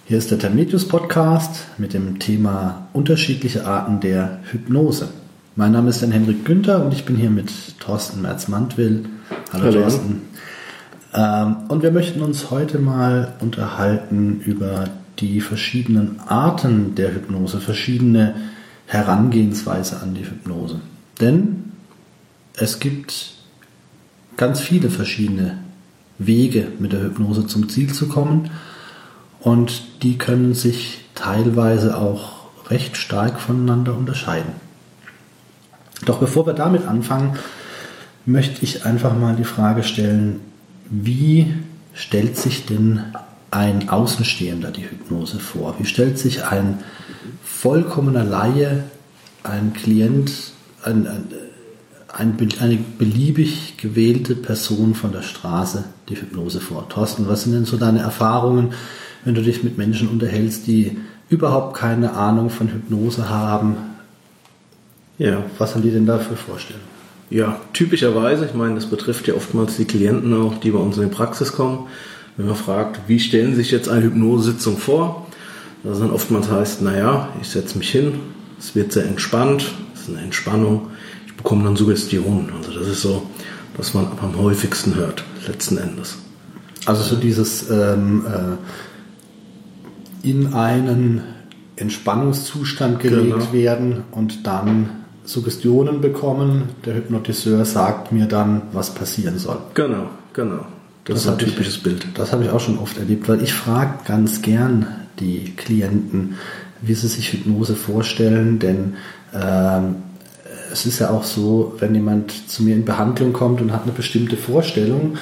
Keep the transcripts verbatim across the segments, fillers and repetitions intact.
Hier ist der Termitius Podcast mit dem Thema unterschiedliche Arten der Hypnose. Mein Name ist dann Henrik Günther und ich bin hier mit Thorsten Merz-Mantwill. Hallo, Hallo Thorsten. Ähm, und wir möchten uns heute mal unterhalten über die verschiedenen Arten der Hypnose, verschiedene Herangehensweise an die Hypnose. Denn es gibt ganz viele verschiedene Wege, mit der Hypnose zum Ziel zu kommen. Und die können sich teilweise auch recht stark voneinander unterscheiden. Doch bevor wir damit anfangen, möchte ich einfach mal die Frage stellen, wie stellt sich denn ein Außenstehender die Hypnose vor? Wie stellt sich ein vollkommener Laie, ein Klient, ein, ein, ein, eine beliebig gewählte Person von der Straße die Hypnose vor? Thorsten, was sind denn so deine Erfahrungen, wenn du dich mit Menschen unterhältst, die überhaupt keine Ahnung von Hypnose haben? Ja, was haben die denn da für Vorstellungen? Ja, typischerweise, ich meine, das betrifft ja oftmals die Klienten auch, die bei uns in die Praxis kommen. Wenn man fragt, wie stellen Sie sich jetzt eine Hypnosesitzung vor? Das dann oftmals heißt, naja, ich setze mich hin, es wird sehr entspannt, es ist eine Entspannung, ich bekomme dann Suggestionen. Also das ist so, was man am häufigsten hört, letzten Endes. Also so dieses ähm, äh, in einen Entspannungszustand gelegt genau. werden und dann Suggestionen bekommen. Der Hypnotiseur sagt mir dann, was passieren soll. Genau, genau. Das, das ist ein typisches ich, Bild. Das habe ich auch schon oft erlebt, weil ich frage ganz gern die Klienten, wie sie sich Hypnose vorstellen, denn ähm, es ist ja auch so, wenn jemand zu mir in Behandlung kommt und hat eine bestimmte Vorstellung,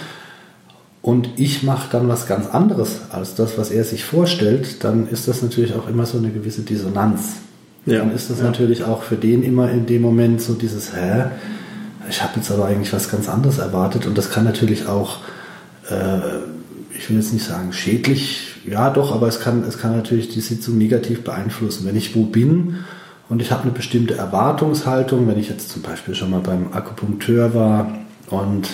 und ich mache dann was ganz anderes als das, was er sich vorstellt, dann ist das natürlich auch immer so eine gewisse Dissonanz. Ja, dann ist das ja. natürlich auch für den immer in dem Moment so dieses, hä, ich habe jetzt aber eigentlich was ganz anderes erwartet. Und das kann natürlich auch, äh, ich will jetzt nicht sagen schädlich, ja doch, aber es kann, es kann natürlich die Sitzung negativ beeinflussen. Wenn ich wo bin und ich habe eine bestimmte Erwartungshaltung, wenn ich jetzt zum Beispiel schon mal beim Akupunkteur war und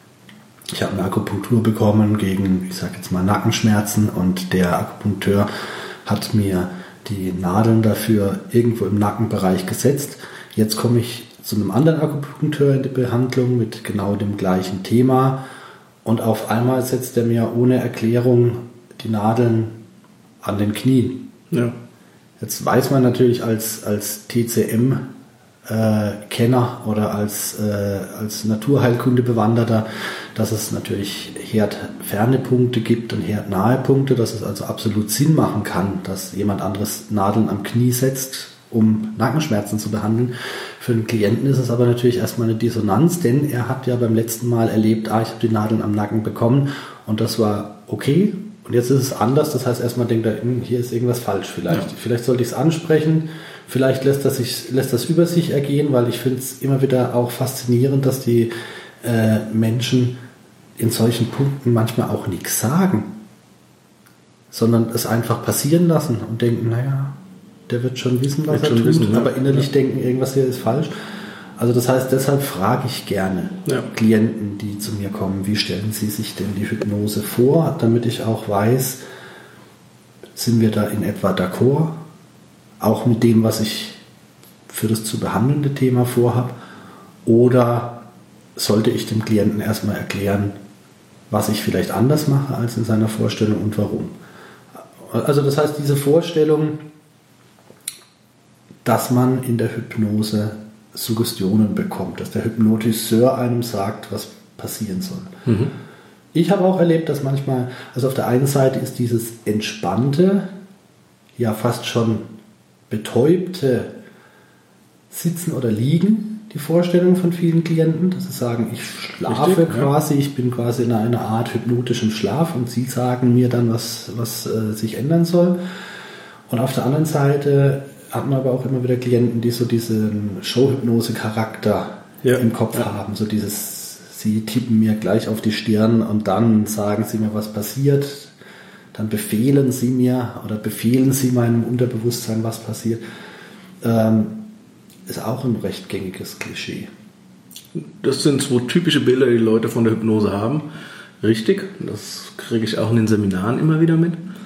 ich habe eine Akupunktur bekommen gegen, ich sage jetzt mal, Nackenschmerzen, und der Akupunkteur hat mir die Nadeln dafür irgendwo im Nackenbereich gesetzt. Jetzt komme ich zu einem anderen Akupunkteur in die Behandlung mit genau dem gleichen Thema, und auf einmal setzt er mir ohne Erklärung die Nadeln an den Knien. Ja. Jetzt weiß man natürlich als, als T C M Äh, Kenner oder als, äh, als Naturheilkunde-Bewanderter, dass es natürlich herdferne Punkte gibt und herdnahe Punkte, dass es also absolut Sinn machen kann, dass jemand anderes Nadeln am Knie setzt, um Nackenschmerzen zu behandeln. Für den Klienten ist es aber natürlich erstmal eine Dissonanz, denn er hat ja beim letzten Mal erlebt, ah, ich habe die Nadeln am Nacken bekommen und das war okay. Und jetzt ist es anders, das heißt erstmal denkt er, hier ist irgendwas falsch vielleicht. Ja. Vielleicht sollte ich es ansprechen, vielleicht lässt das, sich, lässt das über sich ergehen, weil ich finde es immer wieder auch faszinierend, dass die äh, Menschen in solchen Punkten manchmal auch nichts sagen, sondern es einfach passieren lassen und denken, naja, der wird schon wissen, was wird er tut, wissen, aber innerlich ja. denken, irgendwas hier ist falsch. Also das heißt, deshalb frage ich gerne ja. Klienten, die zu mir kommen, wie stellen sie sich denn die Hypnose vor, damit ich auch weiß, sind wir da in etwa d'accord, auch mit dem, was ich für das zu behandelnde Thema vorhabe, oder sollte ich dem Klienten erstmal erklären, was ich vielleicht anders mache als in seiner Vorstellung und warum. Also das heißt, diese Vorstellung, dass man in der Hypnose Suggestionen bekommt, dass der Hypnotiseur einem sagt, was passieren soll. Mhm. Ich habe auch erlebt, dass manchmal, also auf der einen Seite ist dieses entspannte, ja fast schon betäubte Sitzen oder Liegen die Vorstellung von vielen Klienten, dass sie sagen, ich schlafe Richtig, quasi, ja. ich bin quasi in einer Art hypnotischen Schlaf und sie sagen mir dann, was, was äh, sich ändern soll. Und auf der anderen Seite hat man aber auch immer wieder Klienten, die so diesen Showhypnose-Charakter ja. im Kopf ja. haben. So dieses, sie tippen mir gleich auf die Stirn und dann sagen sie mir, was passiert. Dann befehlen sie mir oder befehlen sie meinem Unterbewusstsein, was passiert. Ähm, ist auch ein recht gängiges Klischee. Das sind zwei typische Bilder, die Leute von der Hypnose haben. Richtig, das kriege ich auch in den Seminaren immer wieder mit.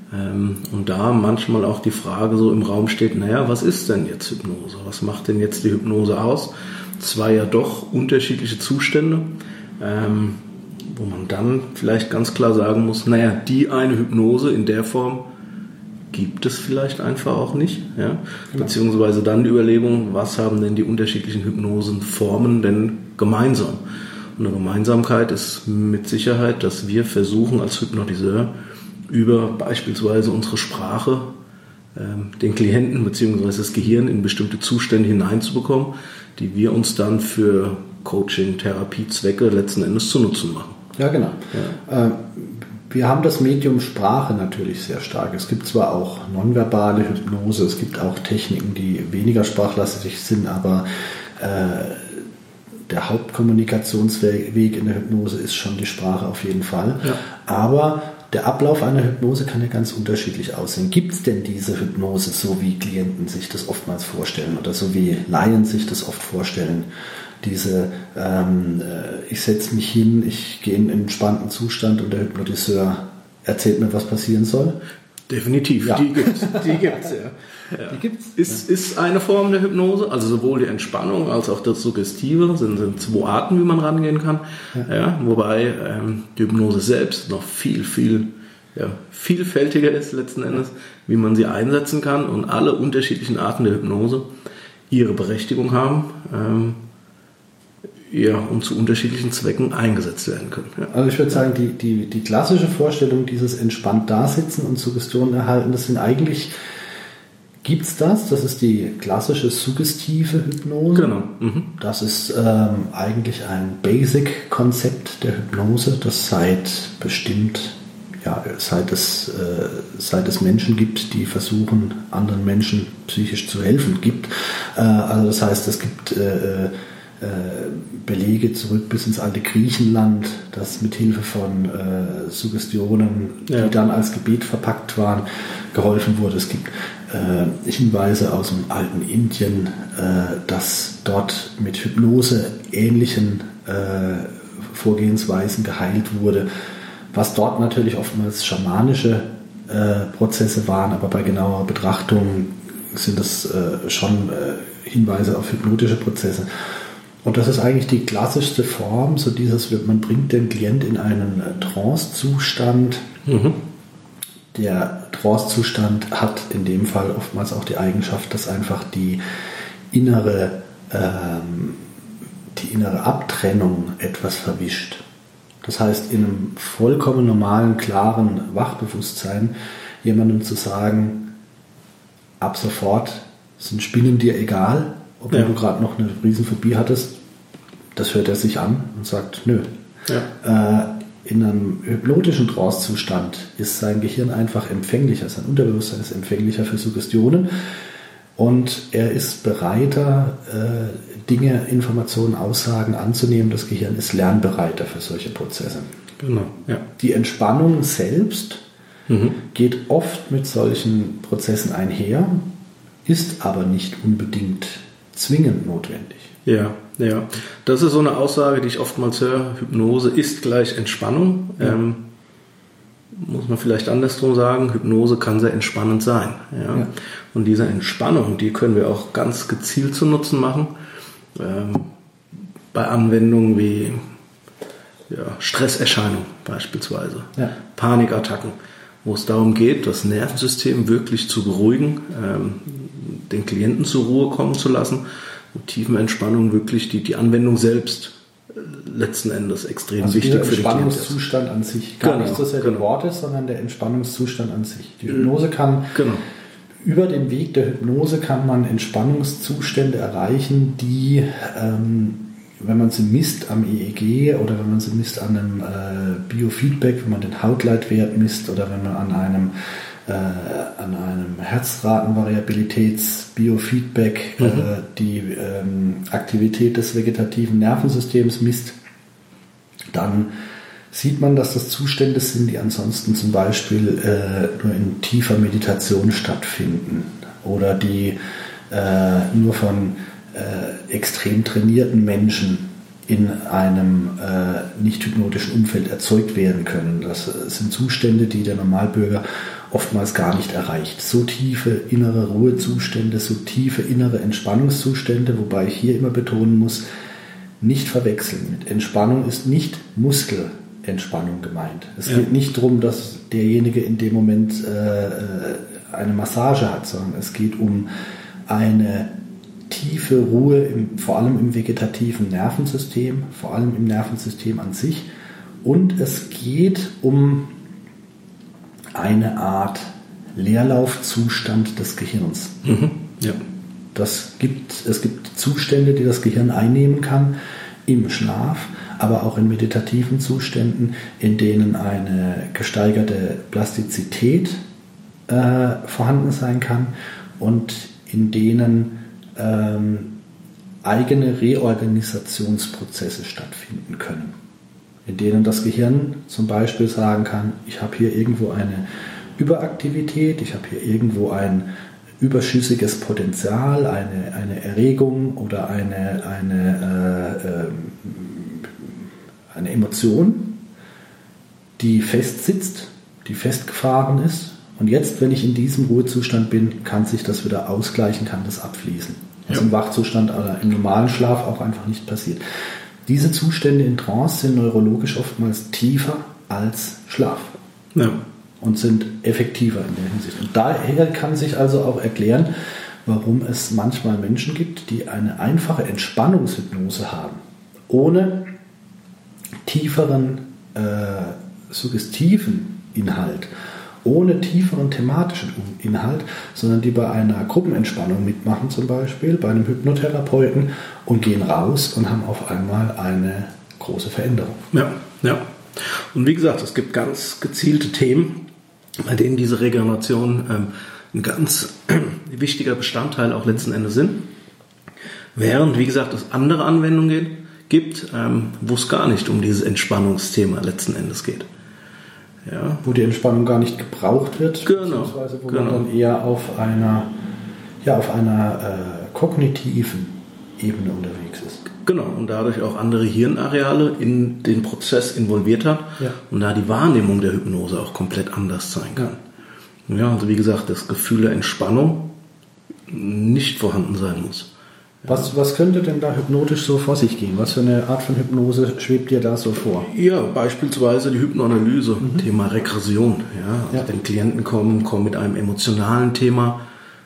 Ähm, und da manchmal auch die Frage so im Raum steht, naja, was ist denn jetzt Hypnose? Was macht denn jetzt die Hypnose aus? Zwei ja doch unterschiedliche Zustände, ähm, wo man dann vielleicht ganz klar sagen muss, naja, die eine Hypnose in der Form gibt es vielleicht einfach auch nicht. Ja? Beziehungsweise dann die Überlegung, was haben denn die unterschiedlichen Hypnosenformen denn gemeinsam? Und eine Gemeinsamkeit ist mit Sicherheit, dass wir versuchen als Hypnotiseur über beispielsweise unsere Sprache ähm, den Klienten bzw. das Gehirn in bestimmte Zustände hineinzubekommen, die wir uns dann für Coaching, Therapiezwecke letzten Endes zu nutzen machen. Ja, genau. Ja. Ähm, wir haben das Medium Sprache natürlich sehr stark. Es gibt zwar auch nonverbale Hypnose, es gibt auch Techniken, die weniger sprachlastig sind, aber äh, der Hauptkommunikationsweg in der Hypnose ist schon die Sprache auf jeden Fall. Ja. Aber der Ablauf einer Hypnose kann ja ganz unterschiedlich aussehen. Gibt es denn diese Hypnose, so wie Klienten sich das oftmals vorstellen oder so wie Laien sich das oft vorstellen? Diese, ähm, ich setze mich hin, ich gehe in einen entspannten Zustand und der Hypnotiseur erzählt mir, was passieren soll? Definitiv, ja. die gibt es. Die gibt's, ja. Ja. Die gibt's. Ist, ist eine Form der Hypnose, also sowohl die Entspannung als auch das Suggestive, sind, sind zwei Arten, wie man rangehen kann. Ja. Ja, wobei ähm, die Hypnose selbst noch viel, viel ja, vielfältiger ist letzten Endes, wie man sie einsetzen kann und alle unterschiedlichen Arten der Hypnose ihre Berechtigung haben, ähm, ja, und zu unterschiedlichen Zwecken eingesetzt werden können. Ja. Also ich würde sagen, die, die, die klassische Vorstellung, dieses entspannt dasitzen und Suggestionen erhalten, das sind eigentlich, gibt es das, das ist die klassische suggestive Hypnose. Genau. Mhm. Das ist ähm, eigentlich ein Basic-Konzept der Hypnose, das seit bestimmt, ja, seit es, äh, seit es Menschen gibt, die versuchen, anderen Menschen psychisch zu helfen, gibt. Äh, also das heißt, es gibt äh, Belege zurück bis ins alte Griechenland, das mit Hilfe von äh, Suggestionen, ja. die dann als Gebet verpackt waren, geholfen wurde. Es gibt äh, Hinweise aus dem alten Indien, äh, dass dort mit Hypnose ähnlichen äh, Vorgehensweisen geheilt wurde, was dort natürlich oftmals schamanische äh, Prozesse waren, aber bei genauer Betrachtung sind das äh, schon äh, Hinweise auf hypnotische Prozesse. Und das ist eigentlich die klassischste Form, so dieses, man bringt den Klient in einen Trance-Zustand. Mhm. Der Trance-Zustand hat in dem Fall oftmals auch die Eigenschaft, dass einfach die innere, ähm, die innere Abtrennung etwas verwischt. Das heißt, in einem vollkommen normalen, klaren Wachbewusstsein jemandem zu sagen, ab sofort sind Spinnen dir egal, ob ja. du gerade noch eine Riesenphobie hattest, das hört er sich an und sagt, nö. Ja. Äh, in einem hypnotischen Trance-Zustand ist sein Gehirn einfach empfänglicher, sein Unterbewusstsein ist empfänglicher für Suggestionen und er ist bereiter, äh, Dinge, Informationen, Aussagen anzunehmen. Das Gehirn ist lernbereiter für solche Prozesse. Genau. Ja. Die Entspannung selbst mhm. geht oft mit solchen Prozessen einher, ist aber nicht unbedingt zwingend notwendig. Ja, ja. Das ist so eine Aussage, die ich oftmals höre. Hypnose ist gleich Entspannung. Ja. Ähm, muss man vielleicht andersrum sagen. Hypnose kann sehr entspannend sein. Ja? Ja. Und diese Entspannung, die können wir auch ganz gezielt zu Nutzen machen. Ähm, bei Anwendungen wie ja, Stresserscheinungen beispielsweise, ja. Panikattacken, wo es darum geht, das Nervensystem wirklich zu beruhigen, ähm, den Klienten zur Ruhe kommen zu lassen und Tiefenentspannung wirklich die, die Anwendung selbst äh, letzten Endes extrem also wichtig für den Klienten. Der Entspannungszustand an sich, gar genau, nicht so sehr genau. die Worte, sondern der Entspannungszustand an sich. Die Hypnose kann, genau. über den Weg der Hypnose kann man Entspannungszustände erreichen, die, ähm, wenn man sie misst am E E G oder wenn man sie misst an einem äh, Biofeedback, wenn man den Hautleitwert misst oder wenn man an einem Äh, an einem Herzratenvariabilitäts-Biofeedback mhm. äh, die ähm, Aktivität des vegetativen Nervensystems misst, dann sieht man, dass das Zustände sind, die ansonsten zum Beispiel äh, nur in tiefer Meditation stattfinden oder die äh, nur von äh, extrem trainierten Menschen in einem äh, nicht hypnotischen Umfeld erzeugt werden können. Das sind Zustände, die der Normalbürger oftmals gar nicht erreicht. So tiefe innere Ruhezustände, so tiefe innere Entspannungszustände, wobei ich hier immer betonen muss, nicht verwechseln. Mit Entspannung ist nicht Muskelentspannung gemeint. Es ja. geht nicht darum, dass derjenige in dem Moment äh, eine Massage hat, sondern es geht um eine tiefe Ruhe, im, vor allem im vegetativen Nervensystem, vor allem im Nervensystem an sich. Und es geht um eine Art Leerlaufzustand des Gehirns. Mhm. Ja. Das gibt, es gibt Zustände, die das Gehirn einnehmen kann im Schlaf, aber auch in meditativen Zuständen, in denen eine gesteigerte Plastizität äh, vorhanden sein kann und in denen ähm, eigene Reorganisationsprozesse stattfinden können, in denen das Gehirn zum Beispiel sagen kann, ich habe hier irgendwo eine Überaktivität, ich habe hier irgendwo ein überschüssiges Potenzial, eine, eine Erregung oder eine, eine, äh, äh, eine Emotion, die festsitzt, die festgefahren ist. Und jetzt, wenn ich in diesem Ruhezustand bin, kann sich das wieder ausgleichen, kann das abfließen. Was ja. im Wachzustand oder im normalen Schlaf auch einfach nicht passiert. Diese Zustände in Trance sind neurologisch oftmals tiefer als Schlaf. Ja. Und sind effektiver in der Hinsicht. Und daher kann sich also auch erklären, warum es manchmal Menschen gibt, die eine einfache Entspannungshypnose haben, ohne tieferen äh, suggestiven Inhalt, ohne tieferen thematischen Inhalt, sondern die bei einer Gruppenentspannung mitmachen zum Beispiel, bei einem Hypnotherapeuten und gehen raus und haben auf einmal eine große Veränderung. Ja, ja. Und wie gesagt, es gibt ganz gezielte Themen, bei denen diese Regeneration ähm, ein ganz wichtiger Bestandteil auch letzten Endes sind. Während, wie gesagt, es andere Anwendungen geht, gibt, ähm, wo es gar nicht um dieses Entspannungsthema letzten Endes geht. Ja. Wo die Entspannung gar nicht gebraucht wird, genau, beziehungsweise wo genau. man dann eher auf einer, ja, auf einer äh, kognitiven Ebene unterwegs ist. Genau, und dadurch auch andere Hirnareale in den Prozess involviert hat ja. und da die Wahrnehmung der Hypnose auch komplett anders sein kann. Ja, ja also wie gesagt, das Gefühl der Entspannung nicht vorhanden sein muss. Ja. Was, was könnte denn da hypnotisch so vor sich gehen? Was für eine Art von Hypnose schwebt dir da so vor? Ja, beispielsweise die Hypnoanalyse, mhm. Thema Regression. Ja, also ja. Wenn Klienten kommen, kommen mit einem emotionalen Thema,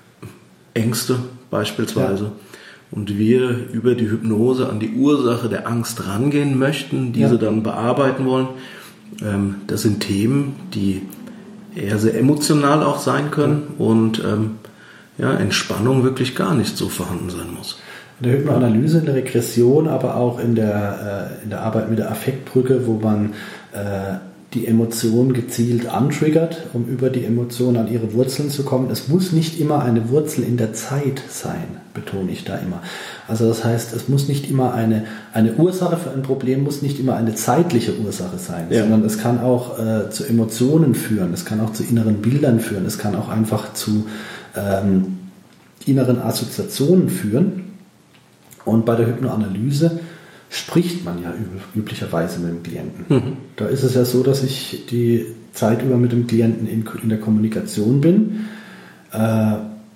Ängste beispielsweise. Ja. Und wir über die Hypnose an die Ursache der Angst rangehen möchten, diese ja. dann bearbeiten wollen. Ähm, das sind Themen, die eher sehr emotional auch sein können ja. und ähm, ja, Entspannung wirklich gar nicht so vorhanden sein muss. In der Hypnoanalyse, in der Regression, aber auch in der, äh, in der Arbeit mit der Affektbrücke, wo man äh, die Emotion gezielt antriggert, um über die Emotion an ihre Wurzeln zu kommen. Es muss nicht immer eine Wurzel in der Zeit sein, betone ich da immer. Also das heißt, es muss nicht immer eine, eine Ursache für ein Problem, muss nicht immer eine zeitliche Ursache sein, ja. sondern es kann auch äh, zu Emotionen führen, es kann auch zu inneren Bildern führen, es kann auch einfach zu ähm, inneren Assoziationen führen. Und bei der Hypnoanalyse spricht man ja üblicherweise mit dem Klienten. Mhm. Da ist es ja so, dass ich die Zeit über mit dem Klienten in, in der Kommunikation bin. Äh,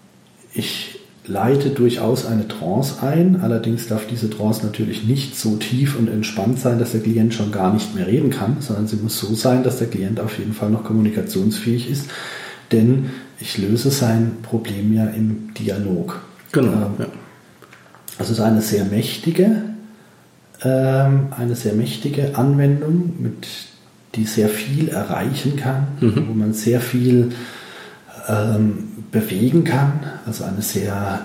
ich leite durchaus eine Trance ein, allerdings darf diese Trance natürlich nicht so tief und entspannt sein, dass der Klient schon gar nicht mehr reden kann, sondern sie muss so sein, dass der Klient auf jeden Fall noch kommunikationsfähig ist, denn ich löse sein Problem ja im Dialog. Genau. Ähm, ja. Also es ist eine sehr mächtige eine sehr mächtige Anwendung, mit, die sehr viel erreichen kann, mhm. wo man sehr viel ähm, bewegen kann, also eine sehr,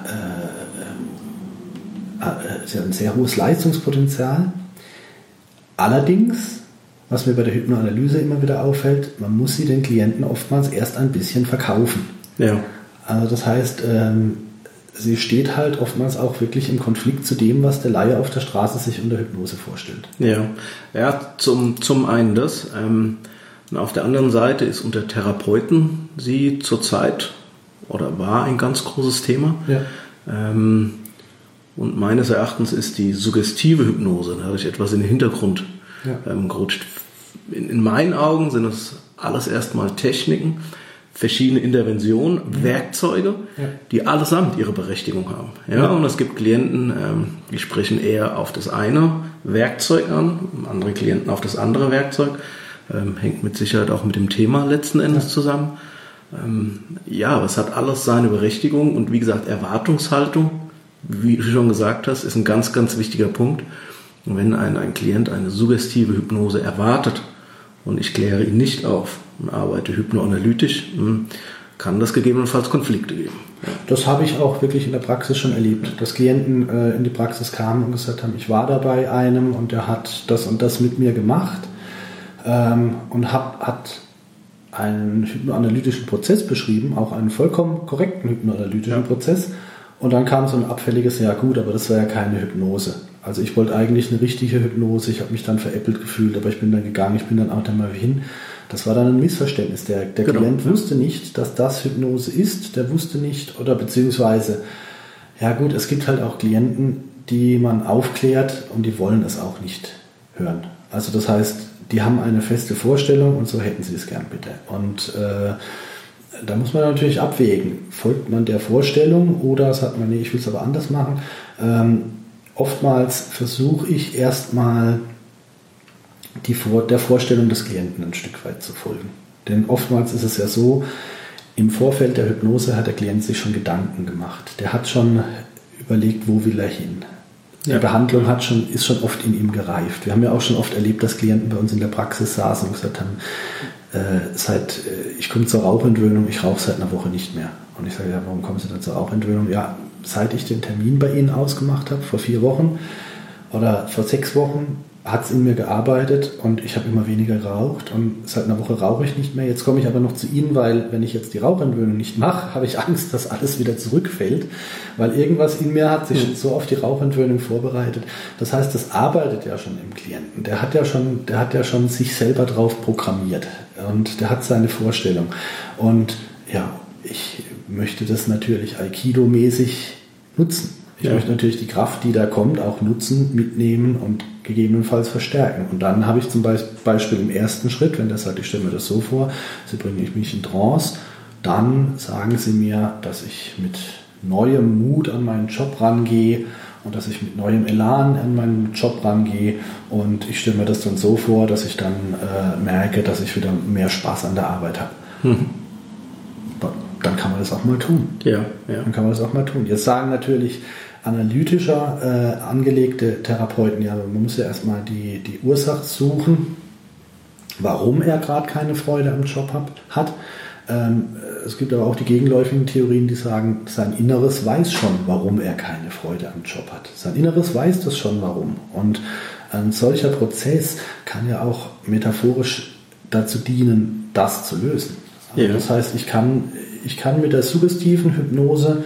äh, äh, ein sehr hohes Leistungspotenzial. Allerdings, was mir bei der Hypnoanalyse immer wieder auffällt, man muss sie den Klienten oftmals erst ein bisschen verkaufen. Ja. Also das heißt, ähm, sie steht halt oftmals auch wirklich im Konflikt zu dem, was der Laie auf der Straße sich unter Hypnose vorstellt. Ja, ja zum, zum einen das. Ähm, und auf der anderen Seite ist unter Therapeuten sie zurzeit oder war ein ganz großes Thema. Ja. Ähm, und meines Erachtens ist die suggestive Hypnose, da habe ich etwas in den Hintergrund ja. ähm, gerutscht. In, in meinen Augen sind es alles erstmal Techniken, verschiedene Interventionen, mhm. Werkzeuge, ja. die allesamt ihre Berechtigung haben. Ja, ja. Und es gibt Klienten, ähm, die sprechen eher auf das eine Werkzeug an, andere Klienten auf das andere Werkzeug. Ähm, hängt mit Sicherheit auch mit dem Thema letzten Endes ja. zusammen. Ähm, ja, aber es hat alles seine Berechtigung und wie gesagt, Erwartungshaltung, wie du schon gesagt hast, ist ein ganz, ganz wichtiger Punkt. Und wenn ein, ein Klient eine suggestive Hypnose erwartet und ich kläre ihn nicht auf und arbeite hypnoanalytisch, kann das gegebenenfalls Konflikte geben. Ja. Das habe ich auch wirklich in der Praxis schon erlebt, dass Klienten äh, in die Praxis kamen und gesagt haben, ich war da bei einem und der hat das und das mit mir gemacht ähm, und hab, hat einen hypnoanalytischen Prozess beschrieben, auch einen vollkommen korrekten hypnoanalytischen ja. Prozess. Und dann kam so ein abfälliges, ja gut, aber das war ja keine Hypnose. Also ich wollte eigentlich eine richtige Hypnose, ich habe mich dann veräppelt gefühlt, aber ich bin dann gegangen, ich bin dann auch da mal hin. Das war dann ein Missverständnis. Der, der genau. Klient wusste nicht, dass das Hypnose ist, der wusste nicht, oder beziehungsweise, ja gut, es gibt halt auch Klienten, die man aufklärt und die wollen es auch nicht hören. Also das heißt, die haben eine feste Vorstellung und so hätten sie es gern bitte. Und äh, da muss man natürlich abwägen, folgt man der Vorstellung oder sagt man, nee, ich will es aber anders machen. Ähm, oftmals versuche ich erstmal die Vor- der Vorstellung des Klienten ein Stück weit zu folgen. Denn oftmals ist es ja so, im Vorfeld der Hypnose hat der Klient sich schon Gedanken gemacht. Der hat schon überlegt, wo will er hin. Die ja. Behandlung hat schon, ist schon oft in ihm gereift. Wir haben ja auch schon oft erlebt, dass Klienten bei uns in der Praxis saßen und gesagt haben, äh, seit, äh, ich komme zur Rauchentwöhnung, ich rauche seit einer Woche nicht mehr. Und ich sage, ja, warum kommen Sie denn zur Rauchentwöhnung? Ja, seit ich den Termin bei Ihnen ausgemacht habe, vor vier Wochen oder vor sechs Wochen, hat es in mir gearbeitet und ich habe immer weniger geraucht und seit einer Woche rauche ich nicht mehr. Jetzt komme ich aber noch zu Ihnen, weil wenn ich jetzt die Rauchentwöhnung nicht mache, habe ich Angst, dass alles wieder zurückfällt, weil irgendwas in mir hat sich mhm. so auf die Rauchentwöhnung vorbereitet. Das heißt, das arbeitet ja schon im Klienten. Der hat ja schon, der hat ja schon sich selber drauf programmiert und der hat seine Vorstellung. Und ja, ich möchte das natürlich Aikido-mäßig nutzen. Ich ja. möchte natürlich die Kraft, die da kommt, auch nutzen, mitnehmen und gegebenenfalls verstärken. Und dann habe ich zum Beispiel im ersten Schritt, wenn der sagt, ich stelle mir das so vor, Sie bringen mich in Trance, dann sagen Sie mir, dass ich mit neuem Mut an meinen Job rangehe und dass ich mit neuem Elan an meinen Job rangehe. Und ich stelle mir das dann so vor, dass ich dann äh, merke, dass ich wieder mehr Spaß an der Arbeit habe. Hm. Dann kann man das auch mal tun. Ja, ja. Dann kann man das auch mal tun. Jetzt sagen natürlich analytischer äh, angelegte Therapeuten, ja, man muss ja erstmal die, die Ursache suchen, warum er gerade keine Freude am Job hab, hat. Ähm, es gibt aber auch die gegenläufigen Theorien, die sagen, sein Inneres weiß schon, warum er keine Freude am Job hat. Sein Inneres weiß das schon, warum. Und ein solcher Prozess kann ja auch metaphorisch dazu dienen, das zu lösen. Also ja. Das heißt, ich kann, ich kann mit der suggestiven Hypnose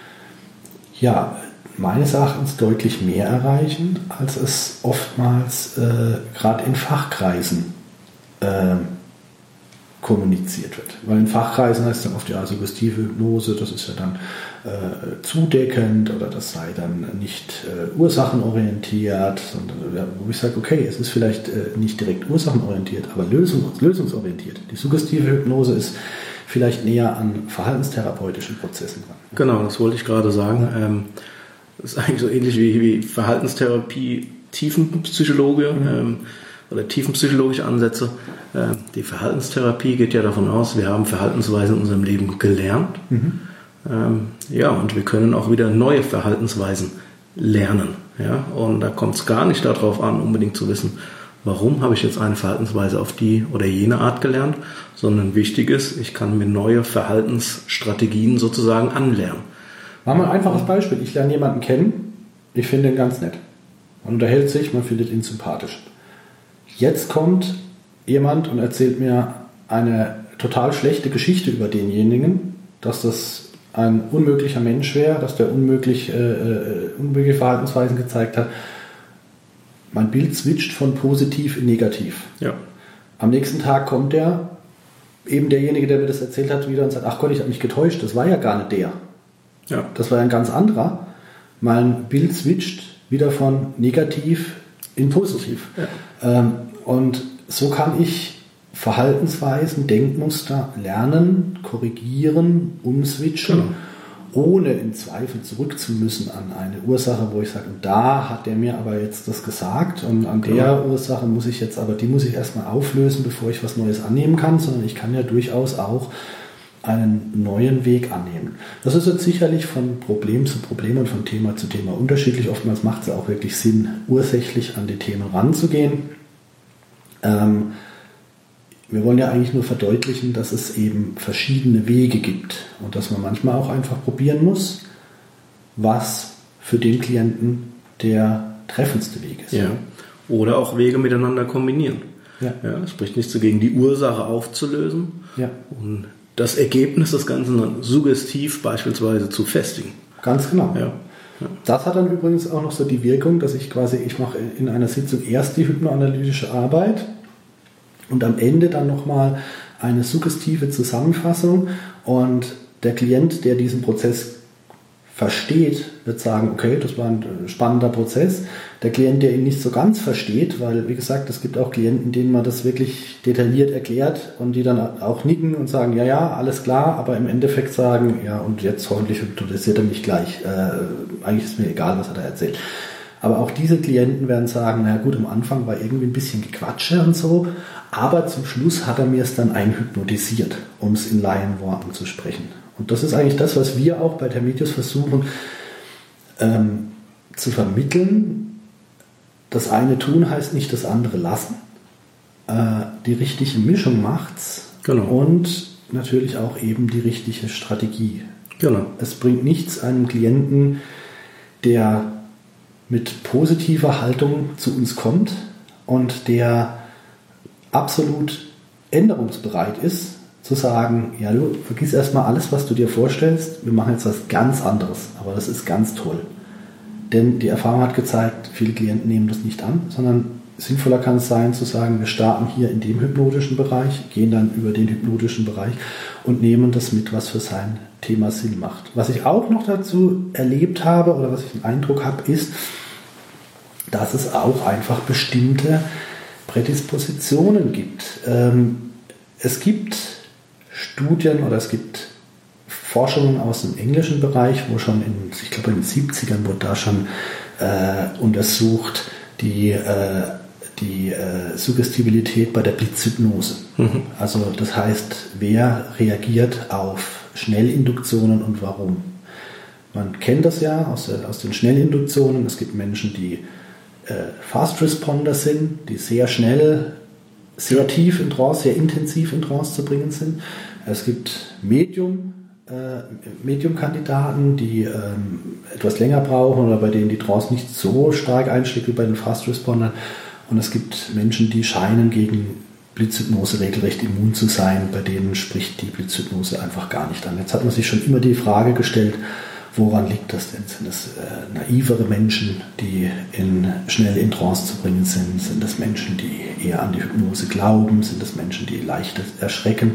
ja, meines Erachtens deutlich mehr erreichen, als es oftmals äh, gerade in Fachkreisen äh, kommuniziert wird. Weil in Fachkreisen heißt es dann oft, ja, suggestive Hypnose, das ist ja dann äh, zudeckend oder das sei dann nicht äh, ursachenorientiert, sondern ja, wo ich sage, okay, es ist vielleicht äh, nicht direkt ursachenorientiert, aber lösungs- lösungsorientiert. Die suggestive Hypnose ist vielleicht näher an verhaltenstherapeutischen Prozessen dran. Genau, das wollte ich gerade sagen. Ja. Ähm, das ist eigentlich so ähnlich wie, wie Verhaltenstherapie, Tiefenpsychologe mhm. ähm, oder tiefenpsychologische Ansätze. Äh, die Verhaltenstherapie geht ja davon aus, wir haben Verhaltensweisen in unserem Leben gelernt. Mhm. Ähm, ja, und wir können auch wieder neue Verhaltensweisen lernen. Ja? Und da kommt es gar nicht darauf an, unbedingt zu wissen, warum habe ich jetzt eine Verhaltensweise auf die oder jene Art gelernt, sondern wichtig ist, ich kann mir neue Verhaltensstrategien sozusagen anlernen. Machen wir ein einfaches Beispiel. Ich lerne jemanden kennen, ich finde ihn ganz nett. Man unterhält sich, man findet ihn sympathisch. Jetzt kommt jemand und erzählt mir eine total schlechte Geschichte über denjenigen, dass das ein unmöglicher Mensch wäre, dass der unmöglich, äh, unmögliche Verhaltensweisen gezeigt hat. Mein Bild switcht von positiv in negativ. Ja. Am nächsten Tag kommt der, eben derjenige, der mir das erzählt hat, wieder und sagt, ach Gott, ich habe mich getäuscht, das war ja gar nicht der. Ja. Das war ja ein ganz anderer. Mein Bild switcht wieder von negativ in positiv. Ja. Ähm, und so kann ich Verhaltensweisen, Denkmuster lernen, korrigieren, umswitchen, genau. ohne im Zweifel zurück zu müssen an eine Ursache, wo ich sage, und da hat der mir aber jetzt das gesagt und an der genau. Ursache muss ich jetzt, aber die muss ich erstmal auflösen, bevor ich was Neues annehmen kann, sondern ich kann ja durchaus auch einen neuen Weg annehmen. Das ist jetzt sicherlich von Problem zu Problem und von Thema zu Thema unterschiedlich. Oftmals macht es auch wirklich Sinn, ursächlich an die Themen ranzugehen. Ähm, wir wollen ja eigentlich nur verdeutlichen, dass es eben verschiedene Wege gibt und dass man manchmal auch einfach probieren muss, was für den Klienten der treffendste Weg ist. Ja. Oder auch Wege miteinander kombinieren. Ja. Ja, es spricht nichts dagegen, die Ursache aufzulösen ja. und das Ergebnis des Ganzen dann suggestiv beispielsweise zu festigen. Ganz genau. Ja. Ja. Das hat dann übrigens auch noch so die Wirkung, dass ich quasi, ich mache in einer Sitzung erst die hypnoanalytische Arbeit und am Ende dann nochmal eine suggestive Zusammenfassung und der Klient, der diesen Prozess versteht, wird sagen, okay, das war ein spannender Prozess. Der Klient, der ihn nicht so ganz versteht, weil, wie gesagt, es gibt auch Klienten, denen man das wirklich detailliert erklärt und die dann auch nicken und sagen, ja, ja, alles klar, aber im Endeffekt sagen, ja, und jetzt hoffentlich hypnotisiert er mich gleich. Äh, eigentlich ist mir egal, was er da erzählt. Aber auch diese Klienten werden sagen, na gut, am Anfang war irgendwie ein bisschen Gequatsche und so, aber zum Schluss hat er mir es dann einhypnotisiert, um es in Laienworten zu sprechen. Und das ist eigentlich das, was wir auch bei Termitius versuchen ähm, zu vermitteln. Das eine tun heißt nicht das andere lassen. Äh, die richtige Mischung macht's. Genau. Und natürlich auch eben die richtige Strategie. Genau. Es bringt nichts einem Klienten, der mit positiver Haltung zu uns kommt und der absolut änderungsbereit ist, zu sagen, ja, du vergiss erstmal alles, was du dir vorstellst, wir machen jetzt was ganz anderes, aber das ist ganz toll. Denn die Erfahrung hat gezeigt, viele Klienten nehmen das nicht an, sondern sinnvoller kann es sein, zu sagen, wir starten hier in dem hypnotischen Bereich, gehen dann über den hypnotischen Bereich und nehmen das mit, was für sein Thema Sinn macht. Was ich auch noch dazu erlebt habe oder was ich den Eindruck habe, ist, dass es auch einfach bestimmte Prädispositionen gibt. Ähm, es gibt Studien oder es gibt Forschungen aus dem englischen Bereich, wo schon in, ich glaube in den siebzigern wurde da schon äh, untersucht, die, äh, die äh, Suggestibilität bei der Blitzhypnose. Mhm. Also das heißt, wer reagiert auf Schnellinduktionen und warum? Man kennt das ja aus, der, aus den Schnellinduktionen. Es gibt Menschen, die äh, Fast Responder sind, die sehr schnell, sehr tief in Trance, sehr intensiv in Trance zu bringen sind. Es gibt Medium, äh, Medium-Kandidaten, die ähm, etwas länger brauchen oder bei denen die Trance nicht so stark einschlägt wie bei den Fast Respondern. Und es gibt Menschen, die scheinen gegen Blitzhypnose regelrecht immun zu sein, bei denen spricht die Blitzhypnose einfach gar nicht an. Jetzt hat man sich schon immer die Frage gestellt, woran liegt das denn? Sind es äh, naivere Menschen, die in, schnell in Trance zu bringen sind? Sind das Menschen, die eher an die Hypnose glauben? Sind das Menschen, die leicht erschrecken?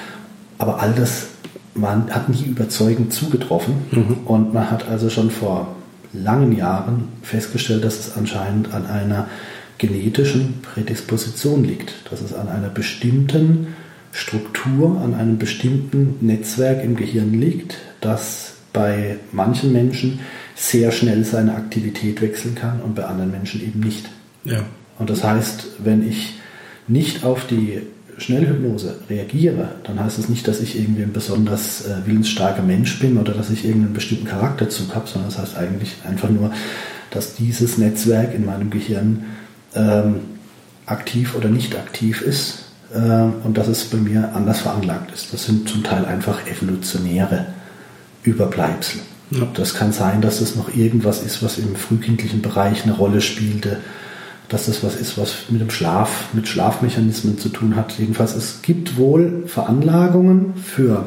Aber all das man hat nie überzeugend zugetroffen. Mhm. Und man hat also schon vor langen Jahren festgestellt, dass es anscheinend an einer genetischen Prädisposition liegt. Dass es an einer bestimmten Struktur, an einem bestimmten Netzwerk im Gehirn liegt, das bei manchen Menschen sehr schnell seine Aktivität wechseln kann und bei anderen Menschen eben nicht. Ja. Und das heißt, wenn ich nicht auf die Schnellhypnose reagiere, dann heißt es nicht, dass ich irgendwie ein besonders äh, willensstarker Mensch bin oder dass ich irgendeinen bestimmten Charakterzug habe, sondern das heißt eigentlich einfach nur, dass dieses Netzwerk in meinem Gehirn ähm, aktiv oder nicht aktiv ist äh, und dass es bei mir anders veranlagt ist. Das sind zum Teil einfach evolutionäre Überbleibsel. Ja. Das kann sein, dass es noch irgendwas ist, was im frühkindlichen Bereich eine Rolle spielte, dass das was ist, was mit dem Schlaf, mit Schlafmechanismen zu tun hat. Jedenfalls, es gibt wohl Veranlagungen für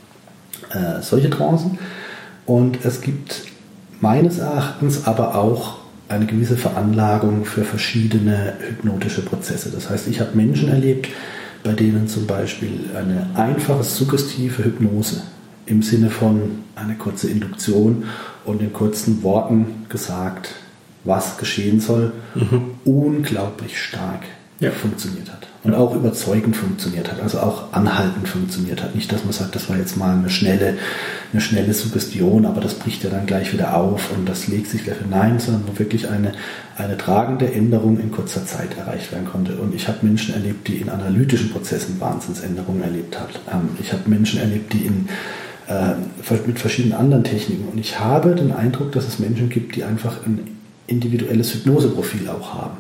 äh, solche Trancen und es gibt meines Erachtens aber auch eine gewisse Veranlagung für verschiedene hypnotische Prozesse. Das heißt, ich habe Menschen erlebt, bei denen zum Beispiel eine einfache suggestive Hypnose im Sinne von eine kurze Induktion und in kurzen Worten gesagt, was geschehen soll, mhm. unglaublich stark ja. funktioniert hat. Und auch überzeugend funktioniert hat, also auch anhaltend funktioniert hat. Nicht, dass man sagt, das war jetzt mal eine schnelle, eine schnelle Suggestion, aber das bricht ja dann gleich wieder auf und das legt sich gleich wieder. Nein, sondern wo wirklich eine, eine tragende Änderung in kurzer Zeit erreicht werden konnte. Und ich habe Menschen erlebt, die in analytischen Prozessen Wahnsinnsänderungen erlebt haben. Ich habe Menschen erlebt, die in, äh, mit verschiedenen anderen Techniken. Und ich habe den Eindruck, dass es Menschen gibt, die einfach ein individuelles Hypnoseprofil auch haben.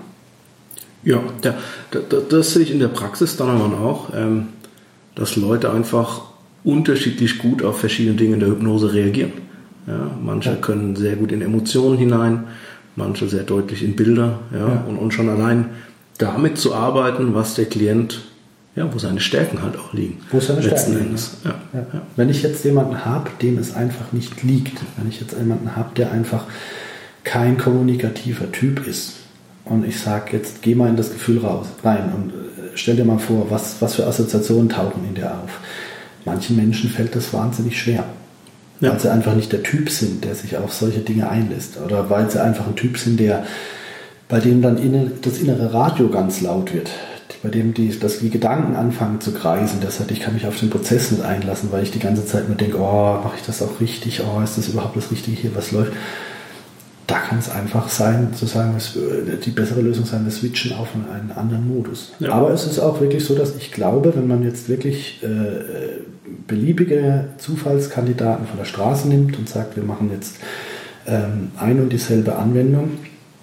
Ja, da, da, das sehe ich in der Praxis dann aber auch, ähm, dass Leute einfach unterschiedlich gut auf verschiedene Dinge in der Hypnose reagieren. Ja, manche ja. können sehr gut in Emotionen hinein, manche sehr deutlich in Bilder. Ja, ja. Und, und schon allein damit zu arbeiten, was der Klient, ja, wo seine Stärken halt auch liegen. Wo seine Stärken liegen. Ja. Ja. Ja. Wenn ich jetzt jemanden habe, dem es einfach nicht liegt, wenn ich jetzt jemanden habe, der einfach kein kommunikativer Typ ist, und ich sage, jetzt geh mal in das Gefühl raus, rein und stell dir mal vor, was, was für Assoziationen tauchen in dir auf. Manchen Menschen fällt das wahnsinnig schwer, ja. weil sie einfach nicht der Typ sind, der sich auf solche Dinge einlässt. Oder weil sie einfach ein Typ sind, der, bei dem dann das innere Radio ganz laut wird, bei dem die, dass die Gedanken anfangen zu kreisen. Der sagt, ich kann mich auf den Prozess nicht einlassen, weil ich die ganze Zeit nur denke, oh, mache ich das auch richtig? Oh, ist das überhaupt das Richtige hier? Was läuft? Da kann es einfach sein, zu sagen, die bessere Lösung sein, wir switchen auf einen anderen Modus. Ja. Aber es ist auch wirklich so, dass ich glaube, wenn man jetzt wirklich äh, beliebige Zufallskandidaten von der Straße nimmt und sagt, wir machen jetzt ähm, ein und dieselbe Anwendung,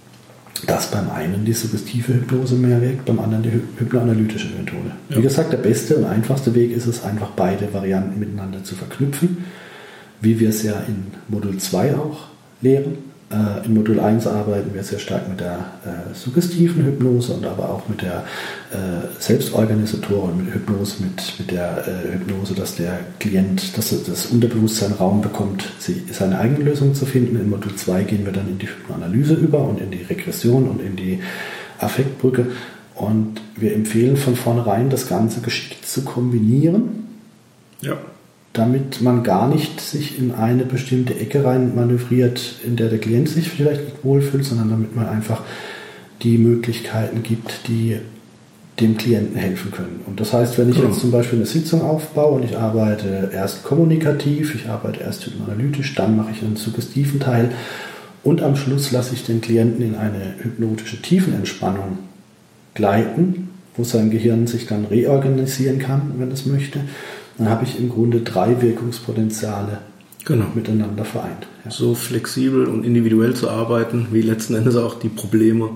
dass beim einen die suggestive Hypnose mehr wirkt, beim anderen die hypnoanalytische Methode. Ja. Wie gesagt, der beste und einfachste Weg ist es, einfach beide Varianten miteinander zu verknüpfen, wie wir es ja in Modul zwei auch lehren. In Modul eins arbeiten wir sehr stark mit der äh, suggestiven Hypnose und aber auch mit der äh, Selbstorganisatoren, mit Hypnose, mit, mit der äh, Hypnose, dass der Klient, dass das Unterbewusstsein Raum bekommt, sie, seine eigene Lösung zu finden. In Modul zwei gehen wir dann in die Hypnoanalyse über und in die Regression und in die Affektbrücke. Und wir empfehlen von vornherein, das Ganze geschickt zu kombinieren. Ja. Damit man gar nicht sich in eine bestimmte Ecke rein manövriert, in der der Klient sich vielleicht nicht wohlfühlt, sondern damit man einfach die Möglichkeiten gibt, die dem Klienten helfen können. Und das heißt, wenn ich jetzt zum Beispiel eine Sitzung aufbaue und ich arbeite erst kommunikativ, ich arbeite erst hypnoanalytisch, dann mache ich einen suggestiven Teil und am Schluss lasse ich den Klienten in eine hypnotische Tiefenentspannung gleiten, wo sein Gehirn sich dann reorganisieren kann, wenn es möchte. Dann habe ich im Grunde drei Wirkungspotenziale genau. miteinander vereint. Ja. So flexibel und individuell zu arbeiten, wie letzten Endes auch die Probleme